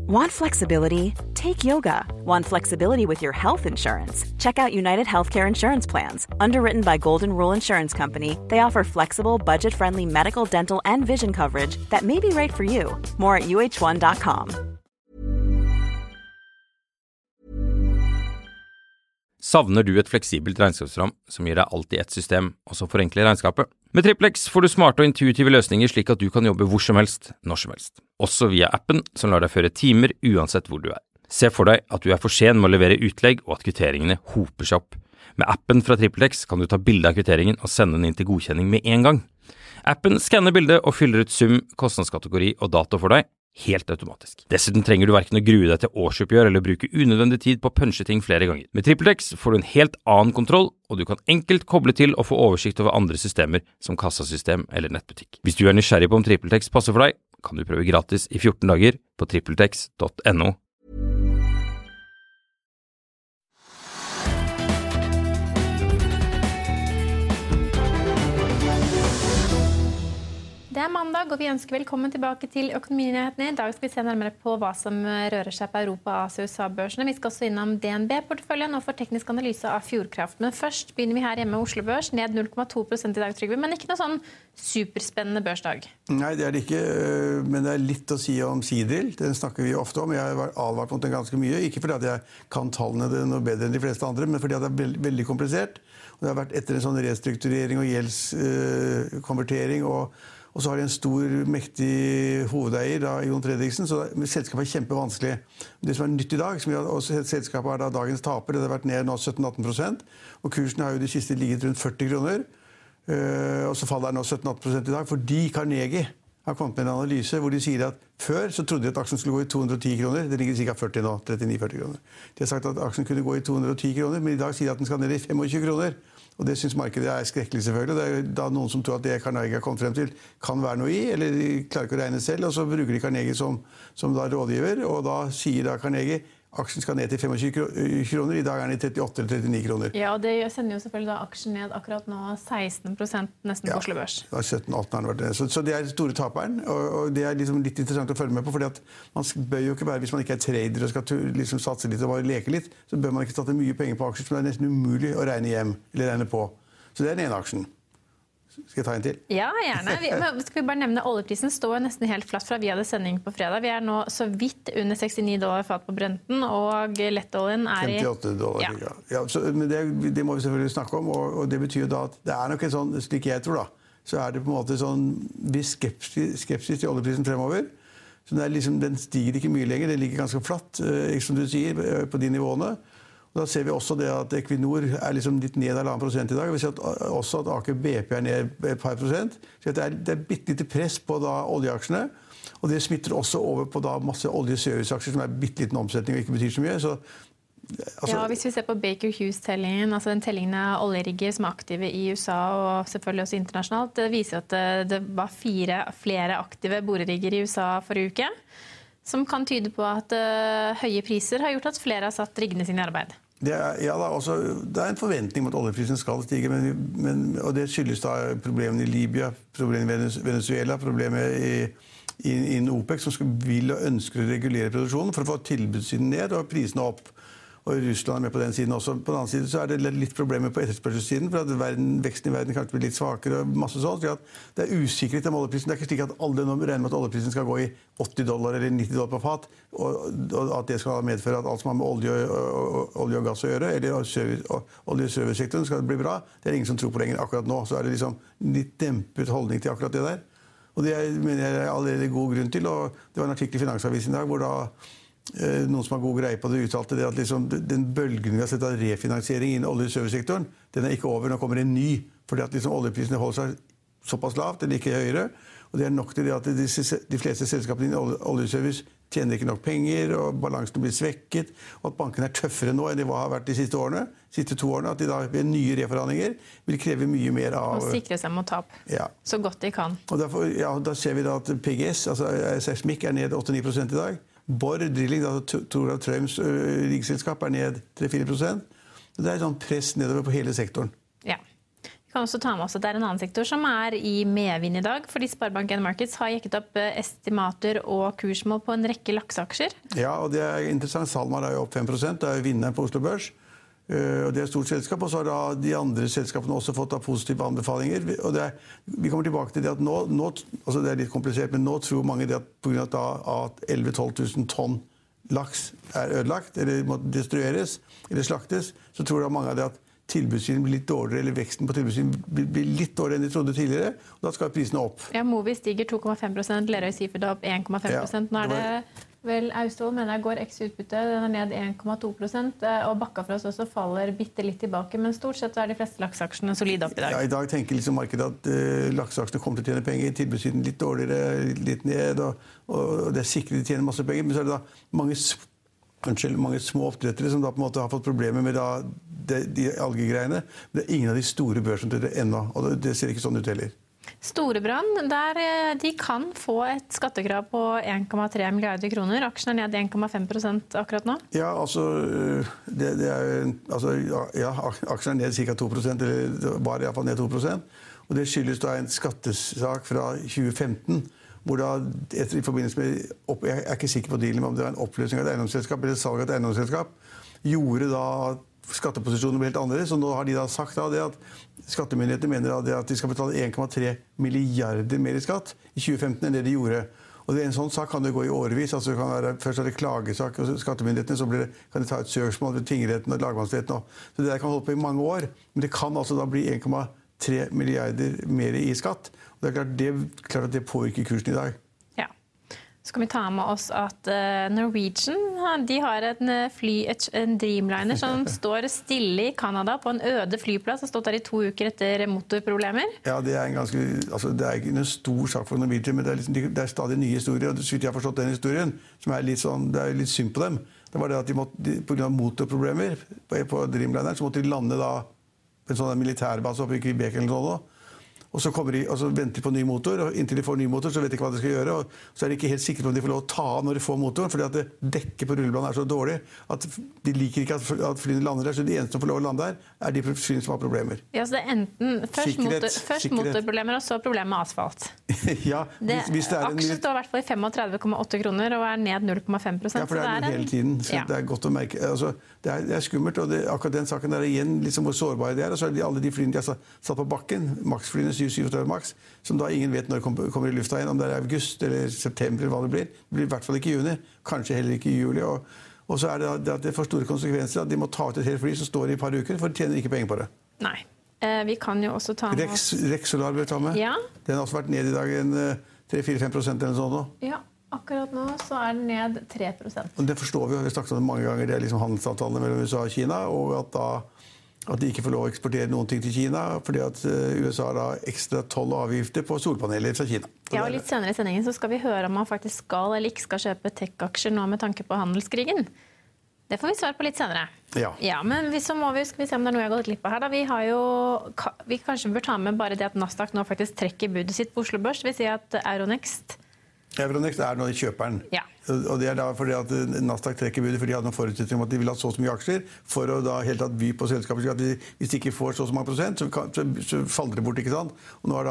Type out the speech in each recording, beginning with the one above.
Want flexibility? Take yoga. Want flexibility with your health insurance? Check out United Healthcare Insurance Plans. Underwritten by Golden Rule Insurance Company, they offer flexible, budget-friendly medical, dental, and vision coverage that may be right for you. More at uh1.com. Savner du et fleksibelt regnskapsprogram som gir deg alt i ett system, og som forenkler regnskapet? Med TrippelX får du smarte og intuitive løsninger slik at du kan jobbe hvor som helst, når som helst. Også via appen som lar deg føre timer uansett hvor du er. Se for deg at du er for sen med å levere utlegg og at kvitteringene hoper seg opp. Med appen fra TrippelX kan du ta bilde av kvitteringen og sende den inn til godkjenning med en gang. Appen skanner bildet og fyller ut sum, kostnadskategori og dato for deg, helt automatisk. Dessuten trenger du hverken å grue deg til årsoppgjør eller bruke unødvendig tid på å punche ting flere ganger. Med TrippelX får du en helt annen kontroll, og du kan enkelt koble til og få oversikt over andre systemer som kassasystem eller nettbutikk. Hvis du er nysgjerrig på om TrippelX passer for deg, kan du prøve gratis i 14 dager på trippeltex.no. Det er mandag, og vi ønsker velkommen tilbake til Økonominyhetene. I dag skal vi se nærmere på hva som rører seg på Europa, Asia og USA-børsene. Vi skal også innom DNB-porteføljen og for teknisk analyse av Fjordkraft. Men først begynner vi her hjemme Oslo Børs, ned 0,2% i dag, Trygve. Men ikke noe sånn superspennende børsdag. Nei, det er det ikke, men det er litt å si om Sidil. Den snakker vi ofte om. Jeg har advart mot den ganske mye. Ikke fordi at jeg kan tallene noe bedre enn de fleste andre, men fordi at det er veldig komplisert. Og det har vært etter en sånn restrukturering og gjeldskonvertering og så har de en stor, mektig hovedeier, da, Jon Fredriksen, så selskapet er kjempevanskelig. Det som er nytt i dag, selskapet er da dagens taper, det har vært ned nå 17-18%, og kursen har jo de siste ligget rundt 40 kroner, og så faller det nå 17-18% i dag, fordi Carnegie har kommet med en analyse hvor de sier at før så trodde de at aksjen skulle gå i 210 kroner, det ligger ca. 40 nå, 39-40 kroner. De har sagt at aksjen kunne gå i 210 kroner, men i dag sier de at den skal ned i 25 kroner. Og det synes markedet er skrekkelig selvfølgelig. Det er da noen som tror at det Carnegie har kommet frem til kan være noe i, eller de klarer ikke å regne selv, og så bruker de Carnegie som da rådgiver, og da sier da Carnegie aksjen skal ned til 25 kroner, i dag er den i 38 eller 39 kroner. Ja, og det sender jo selvfølgelig da aksjen ned akkurat nå 16% nesten på Oslo Børs. Ja, 17-18 har den vært ned. Så det er store taperen, og det er liksom litt interessant å følge med på, fordi at man bør jo ikke være, hvis man ikke er trader og skal liksom satse litt og bare leke litt, så bør man ikke tatt mye penger på aksjer som det er nesten umulig å regne hjem, eller regne på. Så det er den ene aksjen. Skal jeg ta en til? Ja, gjerne. Skal vi bare nevne oljeprisen står nesten helt flatt fra vi hadde sending på fredag. Vi er nå så vidt under $69 fat på Brenten, og lettoljen er i $58. Ja, men det må vi selvfølgelig snakke om, og det betyr jo da at det er nok en sånn, slik jeg tror da, så er det på en måte sånn viss skepsis til oljeprisen fremover. Så det er liksom, den stiger ikke mye lenger, den ligger ganske flatt, som du sier, på de nivåene. Da ser vi også det at Equinor er liksom litt ned 1,5% i dag. Vi ser også at Aker BP er ned et par prosent. Så det er bitte lite press på da oljeaksjene. Og det smitter også over på da masse olje-serviceaksjer som er bitte liten omsetning og ikke betyr så mye. Så, ja, hvis vi ser på Baker Hughes-tellingen, altså den tellingen av oljerigger som er aktive i USA og selvfølgelig også internasjonalt, det viser at det var flere aktive borerigger i USA forrige uke, som kan tyde på at høye priser har gjort at flere har satt riggene sine i arbeid. Det er en forventning om at oljeprisen skal stige, og det skyldes da problemene i Libya, problemene i Venezuela, problemer i OPEC, som vil og ønsker å regulere produksjonen for å få tilbudssiden ned og prisene opp. Og Russland er med på den siden også. På den annen side så er det litt problemer på etterspørselssiden, for at veksten i verden kanskje blir litt svakere og masse sånt. Det er usikkerhet om oljeprisen. Det er ikke slik at alle nå regner med at oljeprisen skal gå i $80 eller $90 på fat, og at det skal medføre at alt som har med olje og gass å gjøre, eller olje- og servicesektoren skal bli bra. Det er ingen som tror på lenger akkurat nå. Så er det liksom litt dempet holdning til akkurat det der. Og det mener jeg er allerede god grunn til. Og det var en artikkel i Finansavisen i dag hvor da noen som har god greie på det uttalte det at liksom, den bølgen vi har sett av refinansiering innen olje- og servicesektoren, den er ikke over, nå kommer en ny, fordi at liksom, oljeprisene holder seg såpass lavt, eller ikke høyere, og det er nok til det at de fleste selskapene innen olje- og service tjener ikke nok penger, og balansen blir svekket, og at bankene er tøffere nå enn de har vært de siste 2 årene, at de da ved nye reforhandlinger vil kreve mye mer av... Og sikre seg mot tap, så godt de kan. Og derfor, da ser vi da at PGS, altså seismikk, er ned 8-9% i dag. Borr Drilling, Thorvald Trøms riggselskap, er ned 3-4%. Det er sånn press nedover på hele sektoren. Ja. Vi Kan også ta med oss at det en annen sektor som I medvind I dag, fordi Sparebank1 Markets har jekket opp estimater og kursmål på en rekke lakseaksjer. Ja, og det interessant. SalMar jo opp 5%, det vinneren på Oslo Børs. Og det et stort selskap, og så har da de andre selskapene også fått da positive anbefalinger. Og vi kommer tilbake til det at nå altså det litt komplisert, men nå tror mange det at på grunn av at 11-12 000 tonn laks ødelagt, eller må destrueres, eller slaktes, så tror da mange av det at tilbudssiden blir litt dårligere, eller veksten på tilbudssiden blir litt dårligere enn de trodde tidligere, og da skal prisene opp. Ja, Movi stiger 2,5%, Lerøy Seafood opp 1,5%. Nå det vel Austevoll, mener jeg, går X-utbytte, den ned 1,2%, og Bakkafrost også faller bitte litt tilbake, men stort sett de fleste lakseaksjene solide opp I dag. Ja, I dag tenker liksom markedet at lakseaksjene kommer til å tjene penger, tilbudssiden litt dårligere, litt ned, og det sikrer de tjener masse penger, men så det da mange små oppdrettere som da på en måte har fått problemer med da de algegreiene. Men det ingen av de store børsnoterene ennå, og det ser ikke sånn ut heller. Storebrand, de kan få et skattekrav på 1,3 milliarder kroner. Aksjen ned 1,5% akkurat nå. Ja, altså, aksjen ned ca. 2%, eller bare I hvert fall ned 2%. Og det skyldes da en skattesak fra 2015, hvor da, I forbindelse med, jeg ikke sikker på dealen, om det var en oppløsning av et eiendomsselskap eller salg av et eiendomsselskap, gjorde da skatteposisjonen ble helt annerledes, og nå har de da sagt da det at skattemyndighetene mener da at de skal betale 1,3 milliarder mer I skatt I 2015 enn det de gjorde. Og en sånn sak kan det gå I årevis, altså det kan være, først det klagesak hos skattemyndighetene, så kan det ta et søksmål ved tingretten og lagmannsretten, så det der kan holde på I mange år, men det kan altså da bli 1,3 milliarder mer I skatt, og det klart at det påvirker kursen I dag. Ja. Så kan vi ta med oss at Norwegian, de har en Dreamliner som står stille I Canada på en øde flyplass, har stått der I 2 uker etter motorproblemer. Ja, det det ikke en stor sak for Norwegian, men det stadig nye historier, og så vidt jeg har forstått den historien, som litt sånn, det litt synd på dem. Det var det at på grunn av motorproblemer på Dreamliner, så måtte de lande da på en sånn militærbase oppe I Quebec eller noe sånt. Og så venter de på ny motor, og inntil de får ny motor så vet de ikke hva de skal gjøre, og så de ikke helt sikre på om de får lov å ta av når de får motoren, fordi at det dekket på rullebladet så dårlig, at de liker ikke at flyene lander der, så de eneste som får lov å lande der, de flyene som har problemer. Ja, så det enten først motorproblemer, og så problemer med asfalt. Ja, hvis det aksjen står I hvert fall I 35,8 kroner, og ned 0,5%. Ja, for det det hele tiden, så det godt å merke. Altså, det skummelt, og akkurat den saken der igjen, liksom hvor sårbare de og så alle de flyene de har satt på bakken, maksflyene 737 Max, som da ingen vet når det kommer I lufta igjen, om det august eller september eller hva det blir I hvert fall ikke I juni, kanskje heller ikke I juli, og så det at det får store konsekvenser at de må ta ut et helt fly som står I et par uker, for de tjener ikke penger på det. Nei, vi kan jo også ta med Rex Solar bør ta med. Ja. Den har også vært ned I dag 3-4-5% eller sånn nå. Ja, akkurat nå så den ned 3%. Og det forstår vi snakket om det mange ganger, det liksom handelsavtalene mellom USA og Kina, og at de ikke får lov å eksportere noen ting til Kina, fordi at USA har da ekstra toll og avgifter på solpaneler fra Kina. Ja, og litt senere I sendingen så skal vi høre om man faktisk skal eller ikke skal kjøpe tech-aksjer nå med tanke på handelskrigen. Det får vi svar på litt senere. Ja, men skal vi se om det noe jeg har gått glipp av her. Da. Vi kanskje bør ta med bare det at Nasdaq nå faktisk trekker budet sitt på Oslo Børs. Det vil si at Euronext nå I kjøperen. Ja. Og det da fordi at Nasdaq trekker budet, fordi de hadde noen forutsetning om at de ville ha så mye aksjer, for å da helt tatt by på selskapet, at hvis de ikke får så mange prosent, så faller det bort, ikke sant? Og nå har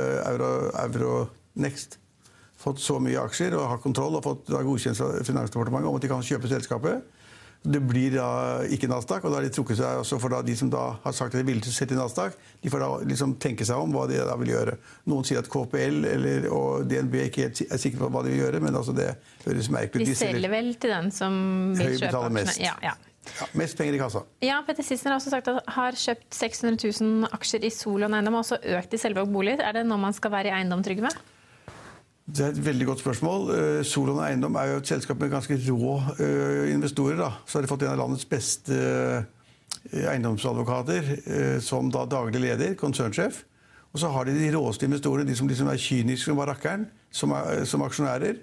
da Euronext fått så mye aksjer og har kontroll og fått godkjent fra Finansdepartementet om at de kan kjøpe selskapet. Det blir da ikke Nasdaq, og da har de trukket seg også for de som da har sagt at de vil sette I Nasdaq, de får da liksom tenke seg om hva de da vil gjøre. Noen sier at KPL og DNB ikke helt sikre på hva de vil gjøre, men altså det høres merkelig ut. De selger vel til den som vil kjøpe aksjene. Ja, mest penger I kassa. Ja, Petter Sissener har også sagt at har kjøpt 600 000 aksjer I Solon Eiendom, og også økt I Selvåg bolig. Det noe man skal være I eiendom trygg med? Det et veldig godt spørsmål. Solon Eiendom jo et selskap med ganske rå investorer. Da. Så har de fått en av landets beste eiendomsadvokater som da daglig leder, konsernsjef. Og så har de råeste investorene, de som liksom kyniske som var rakkeren, som aksjonærer.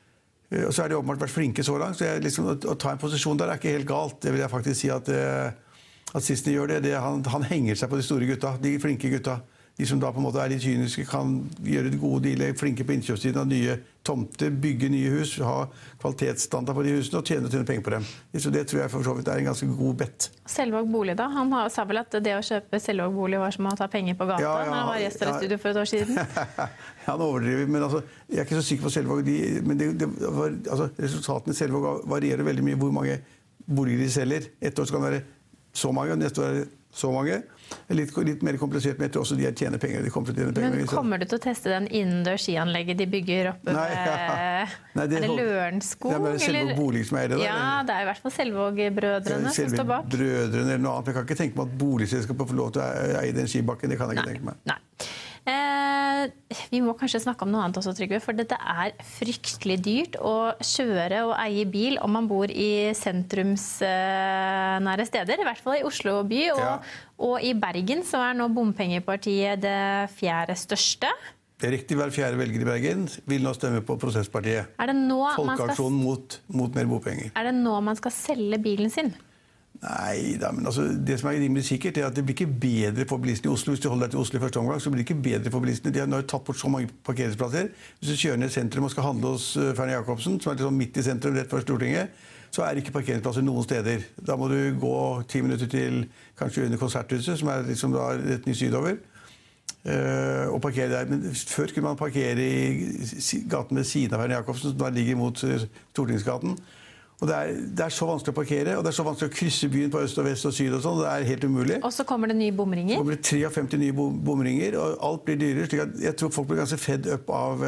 Og så de åpenbart vært flinke så langt, så liksom, å ta en posisjon der ikke helt galt. Det vil jeg faktisk si at Sissener gjør det. Han henger seg på de store gutta, de flinke gutta. de som da på en måte litt kyniske, kan gjøre gode dealer, flinke på innkjøpssiden av nye tomter, bygge nye hus, ha kvalitetsstandard på de husene og tjene penger på dem. Så det tror jeg for så vidt en ganske god bet. Selvåg bolig da? Han sa vel at det å kjøpe Selvåg bolig var som å ta penger på gata når han var gjest i studio for et år siden? Han overdriver, men altså, jeg ikke så sikker på Selvåg. Men resultatene i Selvåg varierer veldig mye hvor mange boliger de selger. Et år kan det være så mange, og neste år er det så mange. Litt mer komplisert, men jeg tror også de tjener penger. De kommer til å tjene penger. Men kommer du til å teste den innendørs skianlegget de bygger oppe Nei, er det Lørenskog? Det er Selvåg bolig som er det. Ja, det er i hvert fall Selvåg-brødrene som står bak. Brødrene eller noe annet. Jeg kan ikke tenke meg at boligselskapet får lov til å eie den skibakken. Det kan jeg ikke tenke meg. Nei. Vi må kanskje snakke om noe annet også, Trygve, for dette er fryktelig dyrt å kjøre og eie bil om man bor i sentrumsnære steder, i hvert fall i Oslo by, og i Bergen så er nå bompengepartiet det 4. største. Det er riktig, hver 4. velger i Bergen vil nå stemme på Prosesspartiet. Folkeaksjonen mot mer bompenger. Er det nå man skal selge bilen sin? Nei, men altså, det som er rimelig sikkert er at det blir ikke bedre for bilistene i Oslo. Hvis du holder deg til Oslo i første omgang, så blir det ikke bedre for bilistene. De har nå tatt bort så mange parkeringsplasser. Hvis du kjører ned sentrum og skal handle hos Fernie Jacobsen, som er liksom midt i sentrum rett før Stortinget, så er det ikke parkeringsplasser noen steder. Da må du gå 10 minutter til kanskje under Konserthuset, som er liksom da rett ny sydover, og parkere der. Men før kunne man parkere i gaten ved siden av Fernie Jacobsen, som da ligger mot Stortingsgaten. Og det er så vanskelig å parkere, og det er så vanskelig å krysse byen på øst og vest og syd og sånn. Det er helt umulig. Og så kommer det nye bomringer? Så kommer det 53 nye bomringer, og alt blir dyrere. Slik at jeg tror folk blir ganske fedd opp av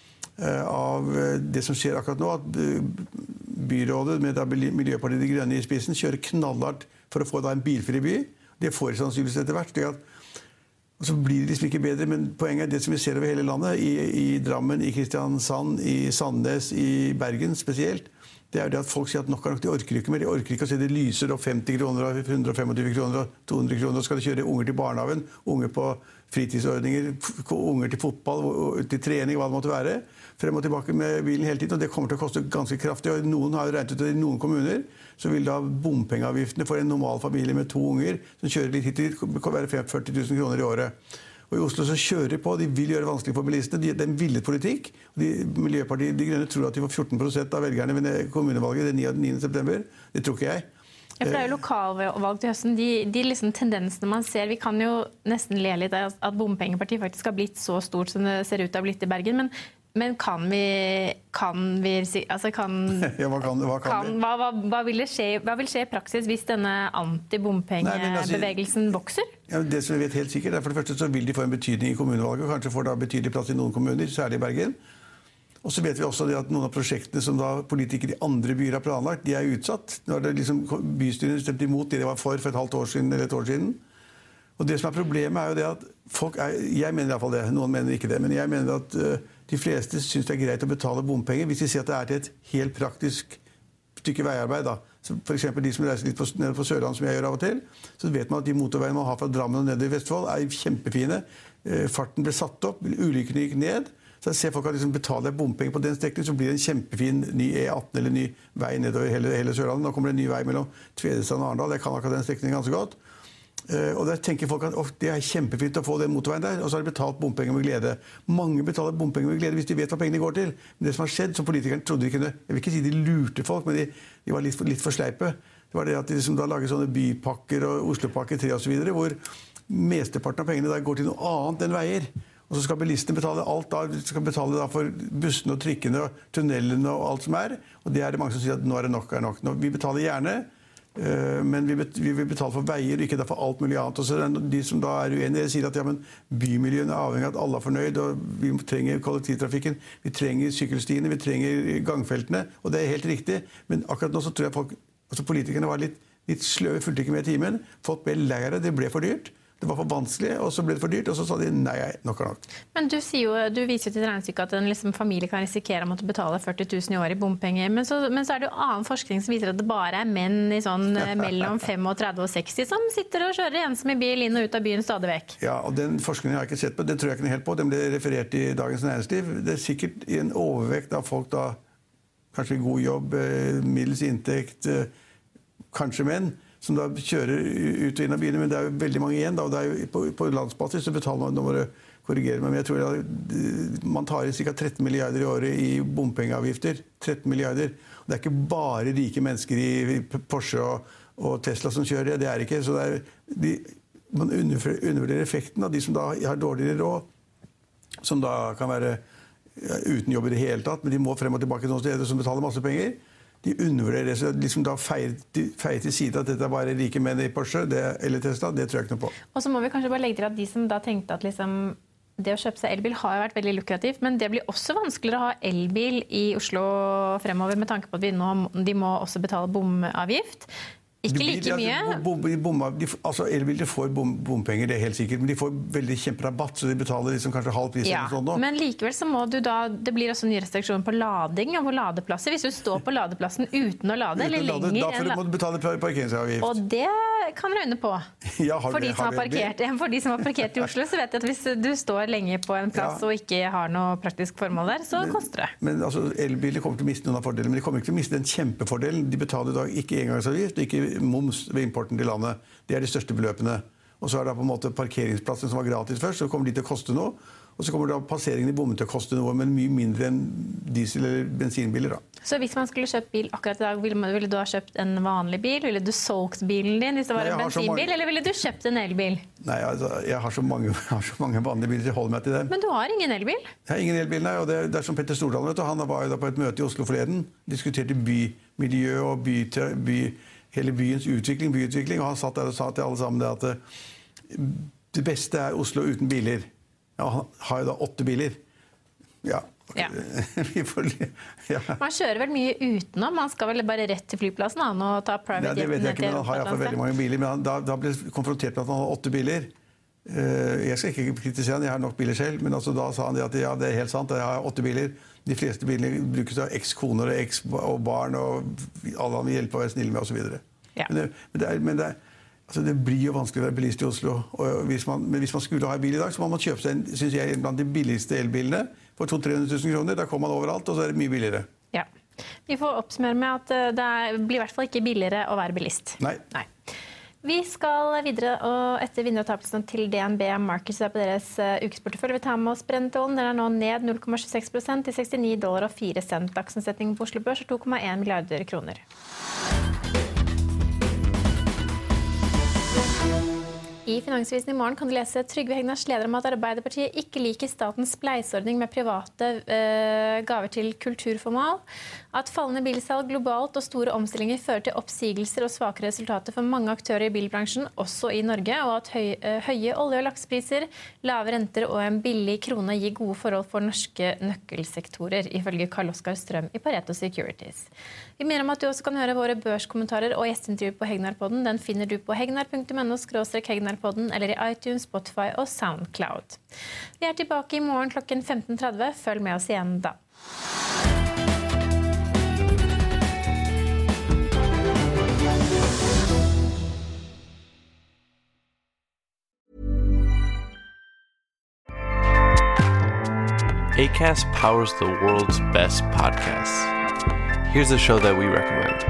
det som skjer akkurat nå. At byrådet med Miljøpartiet De Grønne i spissen kjører knallhardt for å få en bilfri by. Det får de sannsynligvis etter hvert. Og så blir det liksom ikke bedre, men poenget er det som vi ser over hele landet, i Drammen, i Kristiansand, i Sandnes, i Bergen spesielt. Det er jo det at folk sier at nok er nok, de orker ikke mer. De orker ikke å se det lyser opp 50 kroner, 125 kroner og 200 kroner. Og skal de kjøre unger til barnehagen, unger på fritidsordninger, unger til fotball, til trening, hva det måtte være. Frem og tilbake med bilen hele tiden, og det kommer til å koste ganske kraftig. Og noen har jo regnet ut at i noen kommuner så vil da bompengeavgiftene for en normal familie med 2 unger som kjører litt hit og dit, kan være 40 000 kroner i året. Og i Oslo så kjører de på, de vil gjøre det vanskelig for bilistene. Det er en villet politikk. Miljøpartiet De Grønne tror at de får 14% av velgerne ved kommunevalget den 9. september. Det tror ikke jeg. Ja, for det er jo lokalvalg til høsten. De liksom tendensene man ser, vi kan jo nesten le litt av at bompengepartiet faktisk har blitt så stort som det ser ut til å ha blitt i Bergen, men kan vi si, altså hva vil skje i praksis hvis denne antibompengebevegelsen vokser? Ja, det som vi vet helt sikkert er for det første så vil de få en betydning i kommunevalget, og kanskje får da betydelig plass i noen kommuner, særlig i Bergen. Og så vet vi også at noen av prosjektene som da politikere i andre byer har planlagt, de er utsatt. Nå har det liksom bystyrene stemt imot det de var for et halvt år siden eller et år siden. Og det som er problemet er jo det at folk jeg mener i hvert fall det, noen mener ikke det, men jeg mener at de fleste synes det er greit å betale bompenger hvis de sier at det er til et helt praktisk stykke veiarbeid. Da. Så for eksempel de som reiser litt nede på Sørland, som jeg gjør av og til, så vet man at de motorveiene man har fra Drammen og ned i Vestfold er kjempefine. Farten ble satt opp, ulykkene gikk ned. Så jeg ser folk at liksom betaler bompenger på den strekningen, så blir det en kjempefin ny E18 eller ny vei nedover hele Sørlandet. Nå kommer det en ny vei mellom Tvedestrand og Arendal. Jeg kan akkurat den strekningen ganske godt. Og der tenker folk at det er kjempefint å få den motorveien der, og så har de betalt bompenger med glede. Mange betaler bompenger med glede hvis de vet hva pengene går til. Men det som har skjedd, som politikerne trodde de kunne, jeg vil ikke si de lurte folk, men de var litt for sleipe. Det var det at de liksom da lager sånne bypakker og Oslopakke 3 og så videre, hvor mesteparten av pengene der går til noe annet enn veier. Og så skal bilistene betale alt da, de skal betale da for bussene og trikkene og tunnelene og alt som er. Og det er det mange som sier at nå er det nok, er nok. Vi betaler gjerne, men vi vil betale for veier, ikke for alt mulig annet. Og så de som da er uenige, sier at ja, men bymiljøene er avhengig av at alle er fornøyd, og vi trenger kollektivtrafikken, vi trenger sykkelstiene, vi trenger gangfeltene, og det er helt riktig. Men akkurat nå så tror jeg politikerne var litt sløve, fulgte ikke med i timen. Folk ble lei av det, det ble for dyrt. Det var for vanskelig, og så ble det for dyrt, og så sa de nei, nok er nok. Men du viser jo til regnestykket at en familie kan risikere å måtte betale 40 000 i år i bompenger, men så er det jo annen forskning som viser at det bare er menn i sånn mellom 35 og 60 som sitter og kjører ensomme bil inn og ut av byen stadig vekk. Ja, og den forskningen har jeg ikke sett på, den tror jeg ikke helt på, den ble referert i Dagens Næringsliv. Det er sikkert i en overvekt av folk da, kanskje god jobb, middels inntekt, kanskje menn, som da kjører ut og inn av byene, men det jo veldig mange igjen, da, og det jo på landsbasis så betaler man, nå må du korrigere meg, men jeg tror man tar inn ca. 13 milliarder i året i bompengeavgifter, 13 milliarder, og det ikke bare rike mennesker i Porsche og Tesla som kjører det ikke, så man undervurderer effekten av de som da har dårligere råd, som da kan være uten jobb i det hele tatt, men de må frem og tilbake noen steder som betaler masse penger. De undervurderer det, så liksom da feier til side at dette bare rike menn i Porsche eller Tesla, det tror jeg ikke noe på. Og så må vi kanskje bare legge til at de som da tenkte at liksom, det å kjøpe seg elbil har jo vært veldig lukrativt, men det blir også vanskeligere å ha elbil i Oslo fremover med tanke på at de må også betale bomavgift. Ikke like mye. Altså elbiler får bompenger, det helt sikkert, men de får veldig kjemperabatt, så de betaler liksom kanskje halv pris eller sånn nå. Men likevel så må du da, det blir også nye restriksjoner på lading og på ladeplasser. Hvis du står på ladeplassen uten å lade, eller lenger da må du betale parkeringsavgift. Og det kan røyne på. For de som har parkert i Oslo, så vet jeg at hvis du står lenge på en plass og ikke har noe praktisk formål der, så koster det. Men altså, elbiler kommer til å miste noen av fordelene, men de kommer ikke til å miste den kjempefordelen. De betaler da ikke engangsavgift, ikke moms ved importen til landet. Det de største beløpene. Og så det på en måte parkeringsplassen som var gratis først, så kommer de til å koste noe. Og så kommer da passeringen i bommen til å koste noe, men mye mindre enn diesel- eller bensinbiler da. Så hvis man skulle kjøpt bil akkurat i dag, ville du ha kjøpt en vanlig bil? Ville du solgt bilen din hvis det var en bensinbil, eller ville du kjøpt en elbil? Nei, altså, jeg har så mange vanlige biler, så jeg holder meg til dem. Men du har ingen elbil? Jeg har ingen elbil, nei, og det som Petter Stordalen, vet du, han var jo da på et møte i Oslo forleden, diskuterte bymiljø og hele byens byutvikling, og han satt der og sa til alle sammen det at det beste Oslo uten biler. Ja, han har jo da 8 biler. Ja. Man kjører vel mye utenom, man skal vel bare rett til flyplassen og ta private det vet jeg ikke, men han har i hvert fall veldig mange biler, men da ble konfrontert med at han har 8 biler. Jeg skal ikke kritisere han, jeg har nok biler selv, men altså, da sa han at ja, det helt sant, jeg har 8 biler. De fleste bilene brukes av ekskoner og barn, og alle han vil hjelpe og være snille med, og så videre. Men det blir jo vanskelig å være bilist i Oslo. Men hvis man skulle ha en bil i dag, så må man kjøpe seg synes jeg, blant de billigste elbilene for 200 000-300 000 kroner. Der kommer man overalt, og så det mye billigere. Ja. Vi får oppsummere med at det blir i hvert fall ikke billigere å være bilist. Nei. Vi skal videre, og etter vinneropptakelsen til DNB Markets på deres ukesportefølje. Vi tar med oss Brentollen. Den nå ned 0,26% til $69,04. Dagsomsetningen på Oslo Børs 2,1 milliarder kroner. I Finansavisen i morgen kan du lese Trygve Hegnars leder om at Arbeiderpartiet ikke liker statens spleiseordning med private gaver til kulturformål, at fallende bilsalg globalt og store omstillinger fører til oppsigelser og svake resultater for mange aktører i bilbransjen, også i Norge, og at høye olje- og laksepriser, lave renter og en billig krone gir gode forhold for norske nøkkelsektorer, ifølge Karl Oskar Strøm i Pareto Securities. Vi minner om at du også kan høre våre børskommentarer og gjesteintervju på Hegnar-podden. Den finner du på hegnar.no/Hegnar-podden eller i iTunes, Spotify og SoundCloud. Vi tilbake i morgen klokken 15:30. Følg med oss igjen da. Acast powers the world's best podcasts. Here's a show that we recommend.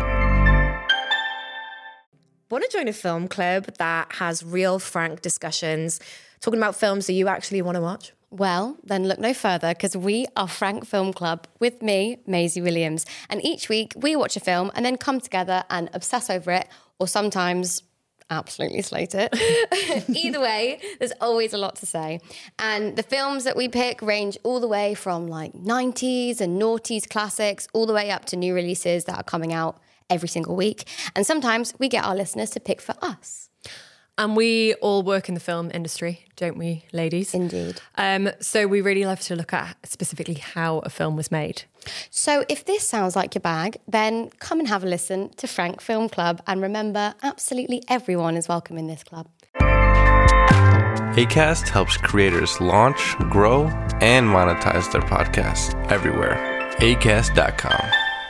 Want to join a film club that has real, frank discussions, talking about films that you actually want to watch? Well, then look no further, because we are Frank Film Club with me, Maisie Williams. And each week we watch a film and then come together and obsess over it, or sometimes absolutely slate it. Either way, there's always a lot to say. And the films that we pick range all the way from like 90s and noughties classics, all the way up to new releases that are coming out every single week. And sometimes we get our listeners to pick for us. And we all work in the film industry, don't we, ladies? Indeed. So we really love to look at specifically how a film was made. So if this sounds like your bag, then come and have a listen to Frank Film Club. And remember, absolutely everyone is welcome in this club. Acast helps creators launch, grow, and monetize their podcasts everywhere. Acast.com.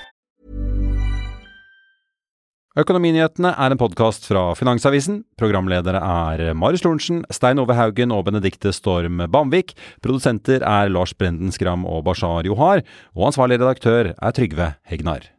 Økonominyhetene en podcast fra Finansavisen. Programledere Marius Lorentzen, Stein Ove Haugen og Benedikte Storm Bamvik. Produsenter Lars Brenden Skram og Bashar Johar. Og ansvarlig redaktør Trygve Hegnar.